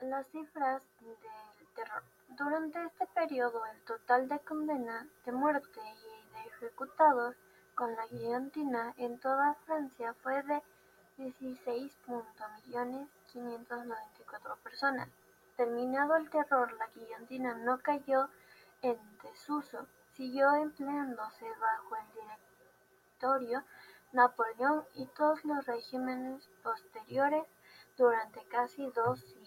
Las cifras del terror. Durante este periodo, el total de condenas de muerte y de ejecutados con la guillotina en toda Francia fue de 16.594.000 personas. Terminado el terror, la guillotina no cayó en desuso, siguió empleándose bajo el Directorio Napoleón y todos los regímenes posteriores durante casi 2 siglos.